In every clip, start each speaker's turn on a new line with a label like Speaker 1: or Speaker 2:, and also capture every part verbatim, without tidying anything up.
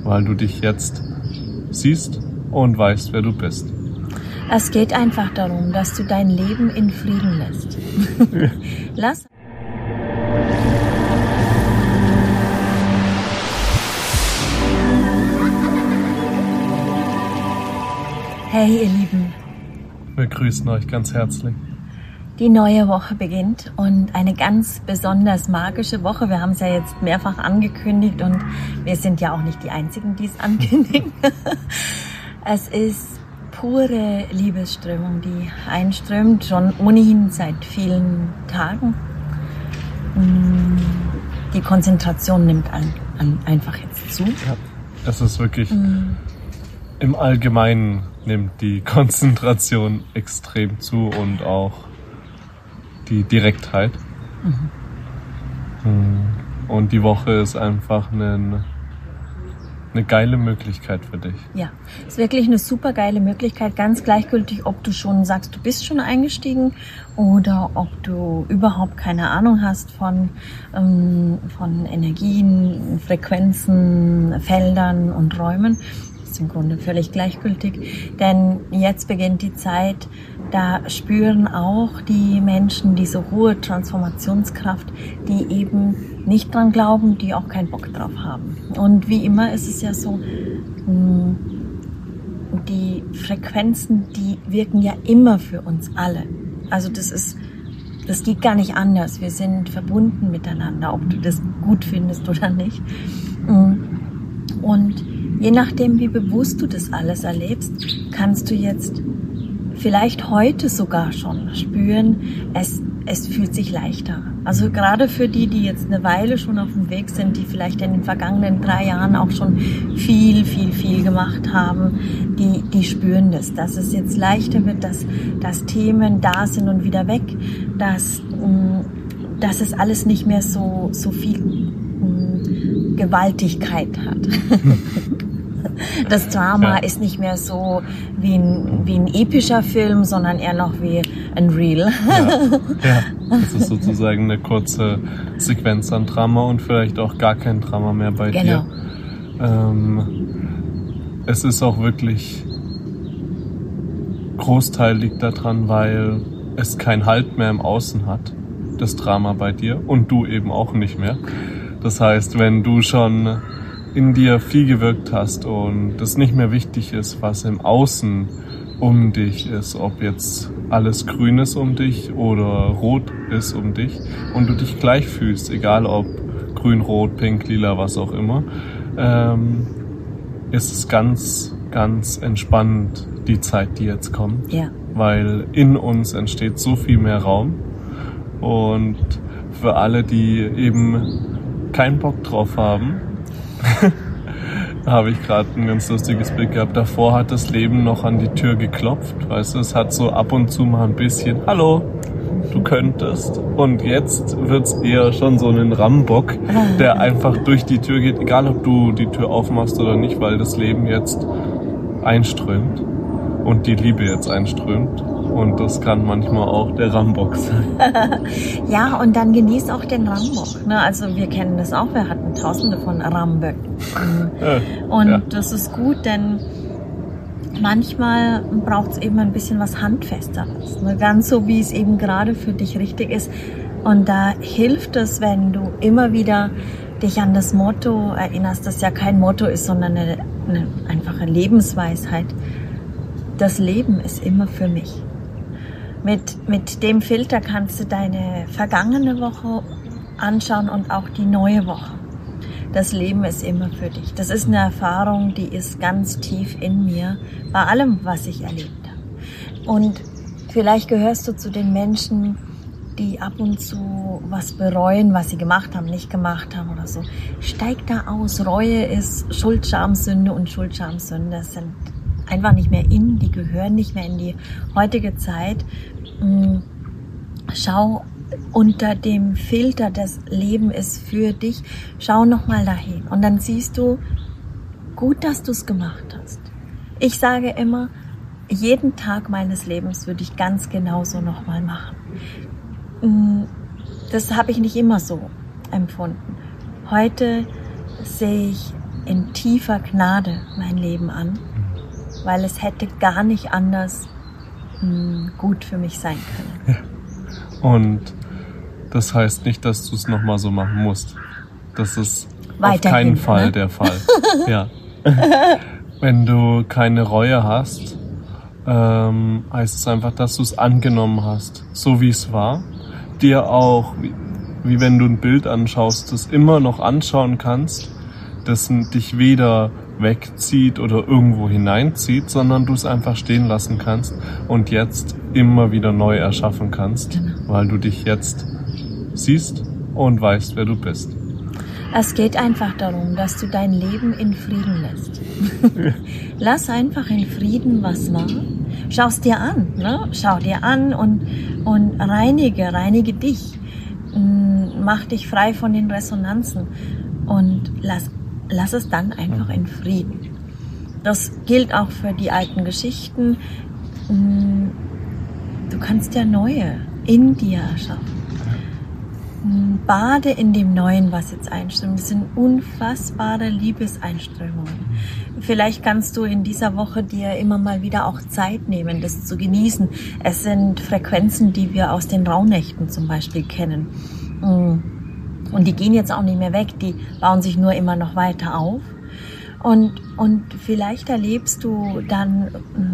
Speaker 1: weil du dich jetzt siehst und weißt, wer du bist.
Speaker 2: Es geht einfach darum, dass du dein Leben in Frieden lässt. Lass. Hey ihr Lieben.
Speaker 1: Wir grüßen euch ganz herzlich.
Speaker 2: Die neue Woche beginnt und eine ganz besonders magische Woche. Wir haben es ja jetzt mehrfach angekündigt und wir sind ja auch nicht die Einzigen, die es ankündigen. Es ist pure Liebesströmung, die einströmt, schon ohnehin seit vielen Tagen. Die Konzentration nimmt an, an einfach jetzt zu.
Speaker 1: Ja, es ist wirklich, mm. im Allgemeinen nimmt die Konzentration extrem zu und auch die Direktheit. Mhm. Und die Woche ist einfach eine, eine geile Möglichkeit für dich.
Speaker 2: Ja, ist wirklich eine super geile Möglichkeit, ganz gleichgültig, ob du schon sagst, du bist schon eingestiegen oder ob du überhaupt keine Ahnung hast von, ähm, von Energien, Frequenzen, Feldern und Räumen. Ist im Grunde völlig gleichgültig, denn jetzt beginnt die Zeit, da spüren auch die Menschen diese hohe Transformationskraft, die eben nicht dran glauben, die auch keinen Bock drauf haben. Und wie immer ist es ja so, die Frequenzen, die wirken ja immer für uns alle. Also das ist, das geht gar nicht anders. Wir sind verbunden miteinander, ob du das gut findest oder nicht. Und je nachdem, wie bewusst du das alles erlebst, kannst du jetzt vielleicht heute sogar schon spüren, es, es fühlt sich leichter an. Also gerade für die, die jetzt eine Weile schon auf dem Weg sind, die vielleicht in den vergangenen drei Jahren auch schon viel, viel, viel gemacht haben, die, die spüren das, dass es jetzt leichter wird, dass, dass Themen da sind und wieder weg, dass, dass es alles nicht mehr so, so viel Gewaltigkeit hat. Das Drama ja. ist nicht mehr so wie ein, wie ein epischer Film, sondern eher noch wie ein Reel.
Speaker 1: Ja, ja, das ist sozusagen eine kurze Sequenz an Drama und vielleicht auch gar kein Drama mehr bei
Speaker 2: genau.
Speaker 1: dir. Ähm, es ist auch wirklich Großteil liegt daran, weil es keinen Halt mehr im Außen hat, das Drama bei dir und du eben auch nicht mehr. Das heißt, wenn du schon in dir viel gewirkt hast und es nicht mehr wichtig ist, was im Außen um dich ist, ob jetzt alles grün ist um dich oder rot ist um dich und du dich gleich fühlst, egal ob grün, rot, pink, lila, was auch immer, ähm, ist es ganz, ganz entspannend, die Zeit, die jetzt kommt,
Speaker 2: ja.
Speaker 1: weil in uns entsteht so viel mehr Raum und für alle, die eben keinen Bock drauf haben, da habe ich gerade ein ganz lustiges Bild gehabt. Davor hat das Leben noch an die Tür geklopft. Weißt du, es hat so ab und zu mal ein bisschen, hallo, du könntest. Und jetzt wird's eher schon so ein Rambock, der einfach durch die Tür geht, egal ob du die Tür aufmachst oder nicht, weil das Leben jetzt einströmt und die Liebe jetzt einströmt. Und das kann manchmal auch der Rambock sein.
Speaker 2: Ja, und dann genieß auch den Rambock. Ne? Also wir kennen das auch, wir hatten tausende von Ramböcken. Und ja. das ist gut, denn manchmal braucht es eben ein bisschen was Handfesteres. Ne? Ganz so, wie es eben gerade für dich richtig ist. Und da hilft es, wenn du immer wieder dich an das Motto erinnerst, das ja kein Motto ist, sondern eine, eine einfache Lebensweisheit. Das Leben ist immer für mich. Mit, mit dem Filter kannst du deine vergangene Woche anschauen und auch die neue Woche. Das Leben ist immer für dich. Das ist eine Erfahrung, die ist ganz tief in mir, bei allem, was ich erlebt habe. Und vielleicht gehörst du zu den Menschen, die ab und zu was bereuen, was sie gemacht haben, nicht gemacht haben oder so. Steig da aus. Reue ist Schuld, Scham, Sünde und Schuld, Scham, Sünde sind einfach nicht mehr in, die gehören nicht mehr in die heutige Zeit. Schau unter dem Filter, das Leben ist für dich, schau nochmal dahin und dann siehst du, gut, dass du es gemacht hast. Ich sage immer, jeden Tag meines Lebens würde ich ganz genauso nochmal machen. Das habe ich nicht immer so empfunden. Heute sehe ich in tiefer Gnade mein Leben an, weil es hätte gar nicht anders mh, gut für mich sein können.
Speaker 1: Ja. Und das heißt nicht, dass du es nochmal so machen musst. Das ist auf keinen Fall, ne? Der Fall. Ja. Wenn du keine Reue hast, ähm, heißt es einfach, dass du es angenommen hast, so wie es war. Dir auch, wie, wie wenn du ein Bild anschaust, das immer noch anschauen kannst, das dich weder wegzieht oder irgendwo hineinzieht, sondern du es einfach stehen lassen kannst und jetzt immer wieder neu erschaffen kannst, genau. Weil du dich jetzt siehst und weißt, wer du bist.
Speaker 2: Es geht einfach darum, dass du dein Leben in Frieden lässt. Lass einfach in Frieden, was war. Schau es dir an, ne? Schau dir an und, und reinige, reinige dich. Mach dich frei von den Resonanzen und lass, lass es dann einfach in Frieden. Das gilt auch für die alten Geschichten. Du kannst ja neue in dir erschaffen. Bade in dem Neuen, was jetzt einströmt. Das sind unfassbare Liebeseinströmungen. Vielleicht kannst du in dieser Woche dir immer mal wieder auch Zeit nehmen, das zu genießen. Es sind Frequenzen, die wir aus den Rauhnächten zum Beispiel kennen. Und die gehen jetzt auch nicht mehr weg, die bauen sich nur immer noch weiter auf. Und, und vielleicht erlebst du dann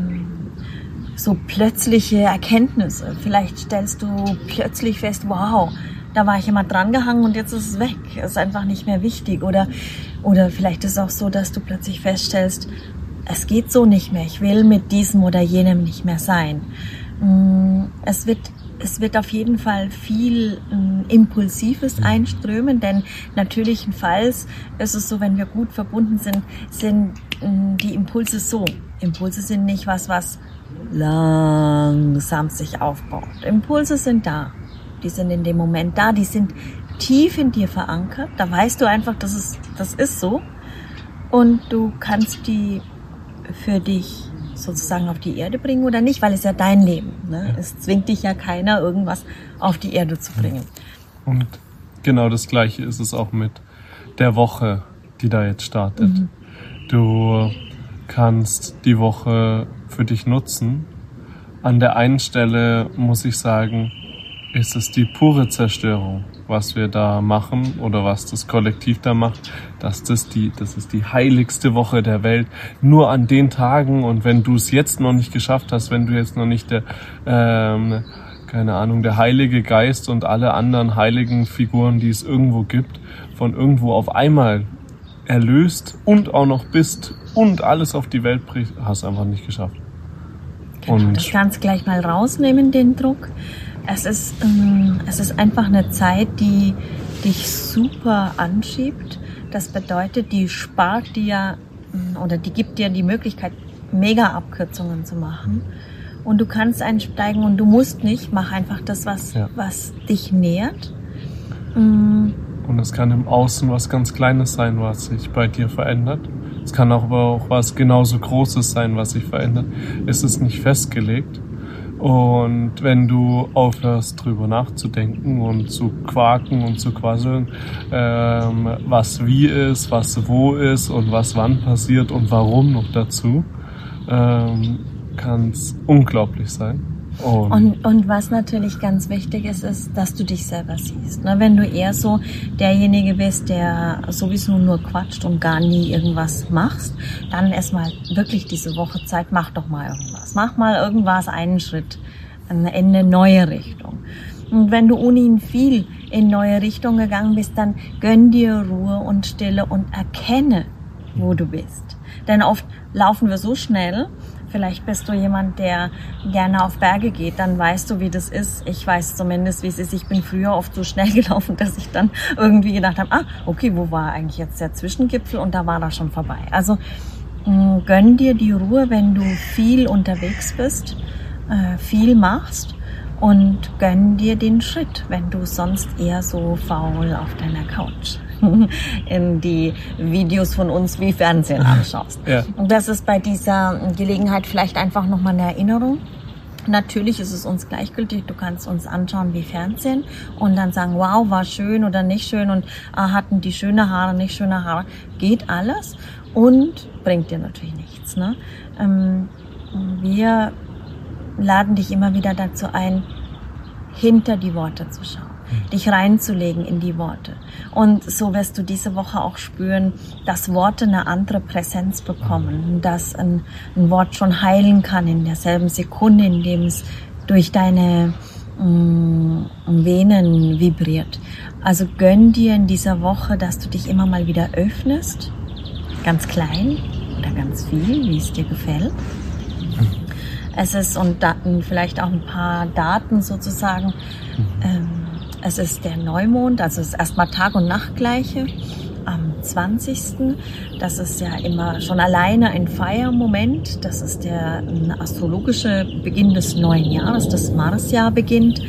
Speaker 2: so plötzliche Erkenntnisse. Vielleicht stellst du plötzlich fest, wow, da war ich immer dran gehangen und jetzt ist es weg. Ist einfach nicht mehr wichtig. Oder, oder vielleicht ist es auch so, dass du plötzlich feststellst, es geht so nicht mehr. Ich will mit diesem oder jenem nicht mehr sein. Es wird, es wird auf jeden Fall viel Impulsives einströmen, denn natürlichenfalls ist es so, wenn wir gut verbunden sind, sind die Impulse so. Impulse sind nicht was, was langsam sich aufbaut. Impulse sind da. Die sind in dem Moment da, die sind tief in dir verankert. Da weißt du einfach, das ist, das ist so. Und du kannst die für dich sozusagen auf die Erde bringen oder nicht, weil es ja dein Leben. Ne? Ja. Es zwingt dich ja keiner, irgendwas auf die Erde zu bringen.
Speaker 1: Und genau das Gleiche ist es auch mit der Woche, die da jetzt startet. Mhm. Du kannst die Woche für dich nutzen. An der einen Stelle muss ich sagen, ist es die pure Zerstörung, was wir da machen oder was das Kollektiv da macht. Das ist die, das ist die heiligste Woche der Welt. Nur an den Tagen und wenn du es jetzt noch nicht geschafft hast, wenn du jetzt noch nicht der, ähm, keine Ahnung, der Heilige Geist und alle anderen heiligen Figuren, die es irgendwo gibt, von irgendwo auf einmal erlöst und auch noch bist und alles auf die Welt bricht, hast du einfach nicht geschafft.
Speaker 2: Genau, und das kannst du gleich mal rausnehmen, den Druck. Es ist, ähm, es ist einfach eine Zeit, die dich super anschiebt. Das bedeutet, die spart dir oder die gibt dir die Möglichkeit, Mega-Abkürzungen zu machen. Und du kannst einsteigen und du musst nicht. Mach einfach das, was, ja. was dich nährt.
Speaker 1: Mhm. Und es kann im Außen was ganz Kleines sein, was sich bei dir verändert. Es kann aber auch was genauso Großes sein, was sich verändert. Es ist nicht festgelegt. Und wenn du aufhörst, drüber nachzudenken und zu quaken und zu quasseln, ähm, was wie ist, was wo ist und was wann passiert und warum noch dazu, ähm, kann es unglaublich sein.
Speaker 2: Und, und, und was natürlich ganz wichtig ist, ist, dass du dich selber siehst. Ne? Wenn du eher so derjenige bist, der sowieso nur quatscht und gar nie irgendwas machst, dann erstmal wirklich diese Woche Zeit, mach doch mal irgendwas. Mach mal irgendwas, einen Schritt in eine neue Richtung. Und wenn du ohnehin viel in neue Richtung gegangen bist, dann gönn dir Ruhe und Stille und erkenne, wo du bist. Denn oft laufen wir so schnell. Vielleicht bist du jemand, der gerne auf Berge geht, dann weißt du, wie das ist. Ich weiß zumindest, wie es ist. Ich bin früher oft so schnell gelaufen, dass ich dann irgendwie gedacht habe, ah, okay, wo war eigentlich jetzt der Zwischengipfel? Und da war das schon vorbei. Also mh, gönn dir die Ruhe, wenn du viel unterwegs bist, äh, viel machst und gönn dir den Schritt, wenn du sonst eher so faul auf deiner Couch in die Videos von uns wie Fernsehen anschaust. Ja. Und das ist bei dieser Gelegenheit vielleicht einfach nochmal eine Erinnerung. Natürlich ist es uns gleichgültig, du kannst uns anschauen wie Fernsehen und dann sagen, wow, war schön oder nicht schön und ah, hatten die schöne Haare, nicht schöne Haare. Geht alles und bringt dir natürlich nichts. Ne? Ähm, wir laden dich immer wieder dazu ein, hinter die Worte zu schauen, dich reinzulegen in die Worte. Und so wirst du diese Woche auch spüren, dass Worte eine andere Präsenz bekommen, dass ein, ein Wort schon heilen kann in derselben Sekunde, in dem es durch deine mh, Venen vibriert. Also gönn dir in dieser Woche, dass du dich immer mal wieder öffnest, ganz klein oder ganz viel, wie es dir gefällt. Es ist, und Daten, vielleicht auch ein paar Daten sozusagen, ähm, es ist der Neumond, also es ist erstmal Tag- und Nachtgleiche am zwanzigsten Das ist ja immer schon alleine ein Feiermoment. Das ist der astrologische Beginn des neuen Jahres, das Marsjahr beginnt.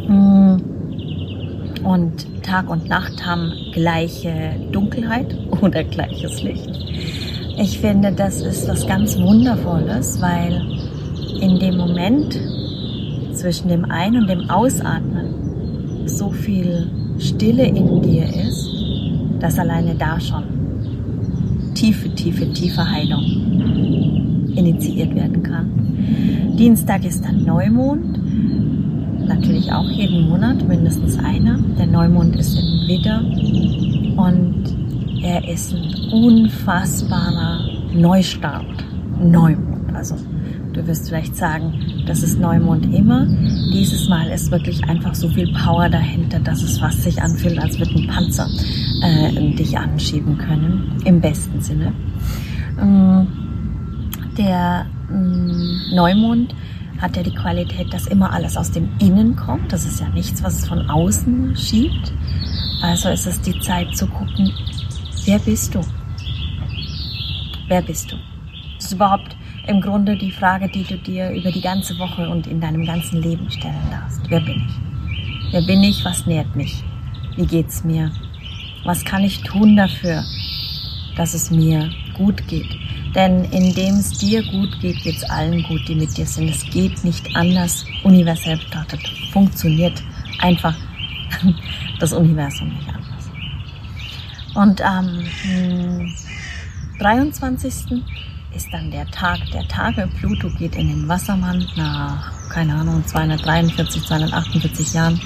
Speaker 2: Und Tag und Nacht haben gleiche Dunkelheit oder gleiches Licht. Ich finde, das ist was ganz Wundervolles, weil in dem Moment zwischen dem Ein- und dem Ausatmen so viel Stille in dir ist, dass alleine da schon tiefe, tiefe, tiefe Heilung initiiert werden kann. Dienstag ist dann Neumond, natürlich auch jeden Monat mindestens einer. Der Neumond ist im Widder und er ist ein unfassbarer Neustart, Neumond. Also du wirst vielleicht sagen, das ist Neumond immer. Dieses Mal ist wirklich einfach so viel Power dahinter, dass es fast sich anfühlt, als würde ein Panzer äh, dich anschieben können, im besten Sinne. Ähm, der ähm, Neumond hat ja die Qualität, dass immer alles aus dem Innen kommt. Das ist ja nichts, was es von außen schiebt. Also ist es die Zeit zu gucken, wer bist du? Wer bist du? Das ist überhaupt im Grunde die Frage, die du dir über die ganze Woche und in deinem ganzen Leben stellen darfst. Wer bin ich? Wer bin ich? Was nährt mich? Wie geht's mir? Was kann ich tun dafür, dass es mir gut geht? Denn indem es dir gut geht, geht es allen gut, die mit dir sind. Es geht nicht anders. Universell betrachtet funktioniert einfach das Universum nicht anders. Und am ähm, dreiundzwanzigsten ist dann der Tag der Tage. Pluto geht in den Wassermann nach, keine Ahnung, zweihundertdreiundvierzig, zweihundertachtundvierzig Jahren.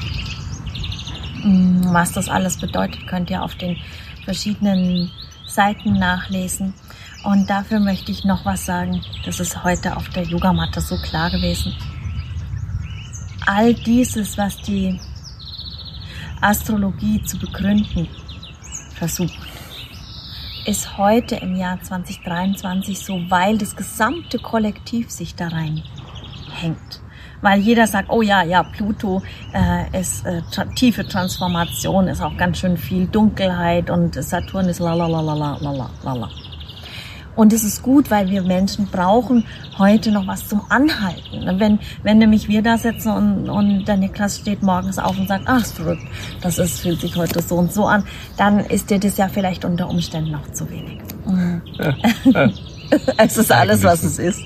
Speaker 2: Was das alles bedeutet, könnt ihr auf den verschiedenen Seiten nachlesen. Und dafür möchte ich noch was sagen. Das ist heute auf der Yogamatte so klar gewesen. All dieses, was die Astrologie zu begründen versucht, ist heute im Jahr zweitausenddreiundzwanzig so, weil das gesamte Kollektiv sich da rein hängt. Weil jeder sagt, oh ja, ja, Pluto äh, ist äh, tra- tiefe Transformation, ist auch ganz schön viel Dunkelheit und Saturn ist lalalala. Und es ist gut, weil wir Menschen brauchen heute noch was zum Anhalten. Wenn, wenn nämlich wir da sitzen und, und der Niklas steht morgens auf und sagt, ach, ist verrückt, das ist, fühlt sich heute so und so an, dann ist dir das ja vielleicht unter Umständen noch zu wenig. Mhm. Es ist alles, was es ist.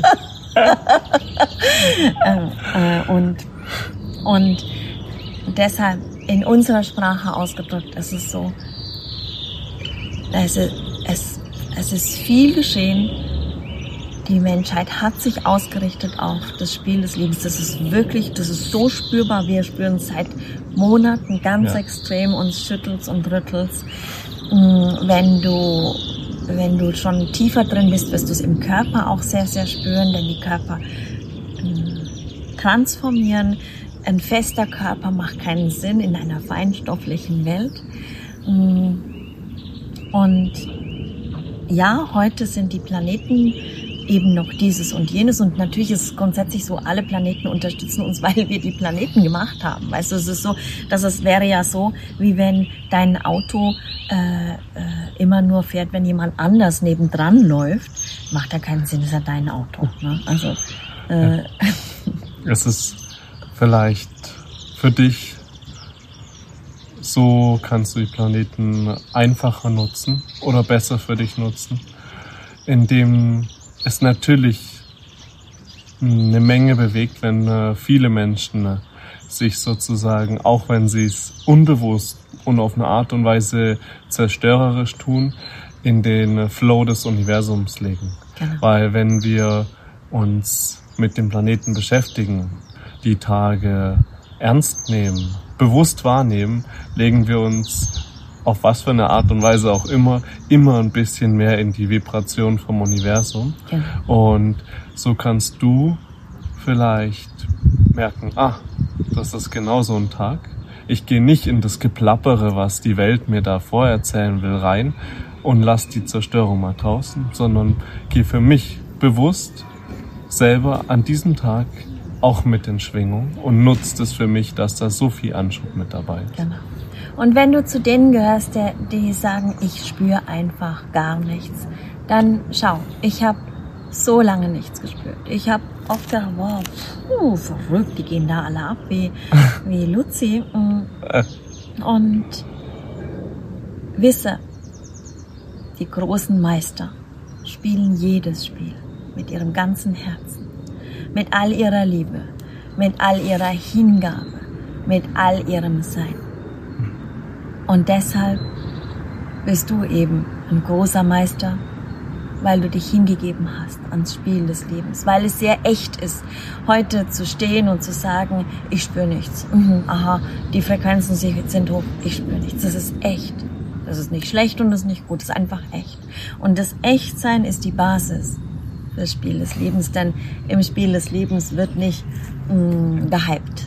Speaker 2: äh, äh, und, und deshalb in unserer Sprache ausgedrückt, ist es so, es ist, es Es ist viel geschehen. Die Menschheit hat sich ausgerichtet auf das Spiel des Lebens. Das ist wirklich, das ist so spürbar. Wir spüren es seit Monaten ganz ja. extrem. Uns schüttelt's und rüttelt's. Wenn du, wenn du schon tiefer drin bist, wirst du es im Körper auch sehr, sehr spüren, denn die Körper transformieren. Ein fester Körper macht keinen Sinn in einer feinstofflichen Welt. Und ja, heute sind die Planeten eben noch dieses und jenes und natürlich ist es grundsätzlich so, alle Planeten unterstützen uns, weil wir die Planeten gemacht haben. Weißt du, es ist so, dass es wäre ja so, wie wenn dein Auto äh, äh, immer nur fährt, wenn jemand anders nebendran läuft, macht ja keinen Sinn, ist ja dein Auto. Ne? Also äh,
Speaker 1: es ist vielleicht für dich, so kannst du die Planeten einfacher nutzen oder besser für dich nutzen, indem es natürlich eine Menge bewegt, wenn äh, viele Menschen äh, sich sozusagen, auch wenn sie es unbewusst und auf eine Art und Weise zerstörerisch tun, in den äh, Flow des Universums legen.
Speaker 2: Genau.
Speaker 1: Weil wenn wir uns mit dem Planeten beschäftigen, die Tage ernst nehmen, bewusst wahrnehmen, legen wir uns auf was für eine Art und Weise auch immer, immer ein bisschen mehr in die Vibration vom Universum.
Speaker 2: Genau.
Speaker 1: Und so kannst du vielleicht merken, ah, das ist genau so ein Tag. Ich gehe nicht in das Geplappere, was die Welt mir da vorerzählen will, rein und lass die Zerstörung mal draußen, sondern gehe für mich bewusst selber an diesem Tag auch mit in Schwingung und nutzt es für mich, dass da so viel Anschub mit dabei ist.
Speaker 2: Genau. Und wenn du zu denen gehörst, die, die sagen, ich spüre einfach gar nichts, dann schau, ich habe so lange nichts gespürt. Ich habe oft gedacht, wow, puh, verrückt, die gehen da alle ab wie, wie Luzi. Und wisse, die großen Meister spielen jedes Spiel mit ihrem ganzen Herzen, mit all ihrer Liebe, mit all ihrer Hingabe, mit all ihrem Sein. Und deshalb bist du eben ein großer Meister, weil du dich hingegeben hast ans Spiel des Lebens, weil es sehr echt ist, heute zu stehen und zu sagen, ich spüre nichts. Mhm, aha, die Frequenzen sind hoch, ich spüre nichts. Das ist echt. Das ist nicht schlecht und das ist nicht gut, das ist einfach echt. Und das Echtsein ist die Basis für das Spiel des Lebens, denn im Spiel des Lebens wird nicht mh, gehypt.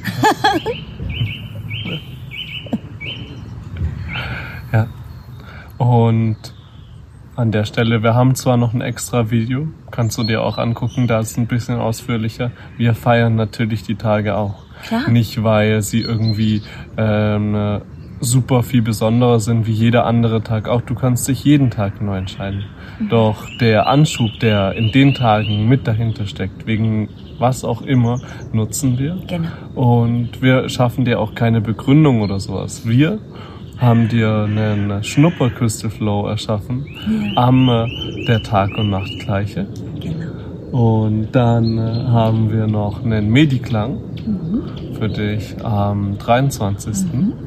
Speaker 1: Ja, und an der Stelle, wir haben zwar noch ein extra Video, kannst du dir auch angucken, da ist ein bisschen ausführlicher. Wir feiern natürlich die Tage auch.
Speaker 2: Klar.
Speaker 1: Nicht, weil sie irgendwie ähm, super viel besonderer sind wie jeder andere Tag auch. Du kannst dich jeden Tag neu entscheiden. Mhm. Doch der Anschub, der in den Tagen mit dahinter steckt, wegen was auch immer, nutzen wir.
Speaker 2: Genau.
Speaker 1: Und wir schaffen dir auch keine Begründung oder sowas. Wir haben dir einen Schnupper-Crystal Flow erschaffen, ja. am äh, der Tag- und Nachtgleiche.
Speaker 2: Genau.
Speaker 1: Und dann äh, haben wir noch einen Mediklang
Speaker 2: mhm.
Speaker 1: für dich am dreiundzwanzigsten
Speaker 2: Mhm.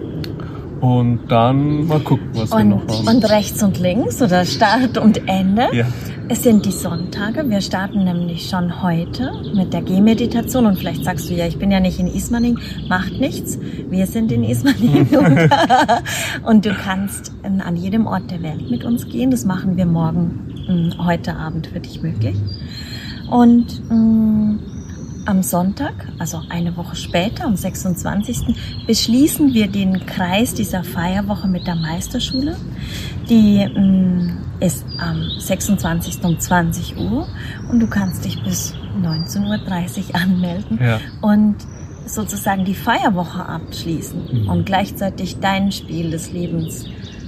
Speaker 1: Und dann mal gucken, was
Speaker 2: und,
Speaker 1: wir noch haben.
Speaker 2: Und rechts und links oder Start und Ende.
Speaker 1: Ja.
Speaker 2: Es sind die Sonntage. Wir starten nämlich schon heute mit der Gehmeditation. Und vielleicht sagst du, ja, ich bin ja nicht in Ismaning. Macht nichts. Wir sind in Ismaning. und, und du kannst an jedem Ort der Welt mit uns gehen. Das machen wir morgen, heute Abend für dich möglich. Und mh, am Sonntag, also eine Woche später, am sechsundzwanzigsten beschließen wir den Kreis dieser Feierwoche mit der Meisterschule. Die mh, ist am sechsundzwanzigsten um zwanzig Uhr und du kannst dich bis neunzehn Uhr dreißig anmelden
Speaker 1: ja.
Speaker 2: und sozusagen die Feierwoche abschließen mhm. und gleichzeitig dein Spiel des Lebens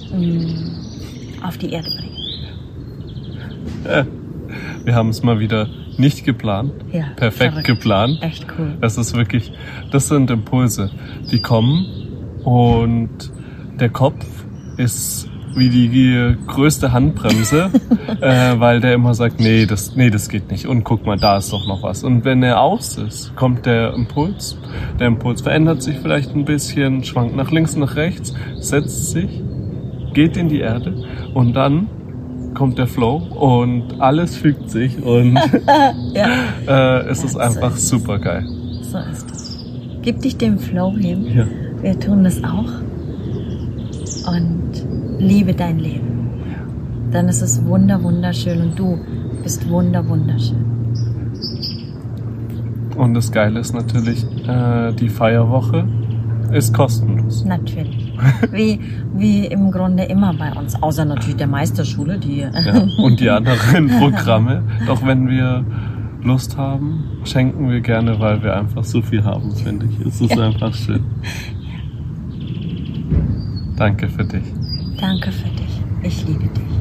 Speaker 2: mh, auf die Erde bringen.
Speaker 1: Ja. Wir haben es mal wieder nicht geplant,
Speaker 2: ja,
Speaker 1: perfekt
Speaker 2: verrückt.
Speaker 1: geplant.
Speaker 2: Echt cool.
Speaker 1: Das ist wirklich, das sind Impulse, die kommen und der Kopf ist wie die größte Handbremse, äh, weil der immer sagt, nee das, nee, das geht nicht und guck mal, da ist doch noch was. Und wenn er aus ist, kommt der Impuls. Der Impuls verändert sich vielleicht ein bisschen, schwankt nach links, nach rechts, setzt sich, geht in die Erde und dann kommt der Flow und alles fügt sich und
Speaker 2: ja.
Speaker 1: äh, es
Speaker 2: ja,
Speaker 1: ist einfach
Speaker 2: so ist
Speaker 1: super geil.
Speaker 2: So ist es. Gib dich dem Flow hin.
Speaker 1: Ja.
Speaker 2: Wir tun das auch. Und liebe dein Leben. Dann ist es wunder, wunderschön und du bist wunder, wunderschön.
Speaker 1: Und das Geile ist natürlich, äh, die Feierwoche ist kostenlos.
Speaker 2: Natürlich. Wie, wie im Grunde immer bei uns. Außer natürlich der Meisterschule, die...
Speaker 1: Ja, und die anderen Programme. Doch wenn wir Lust haben, schenken wir gerne, weil wir einfach so viel haben, finde ich. Es ist ja. einfach schön. Danke für dich.
Speaker 2: Danke für dich. Ich liebe dich.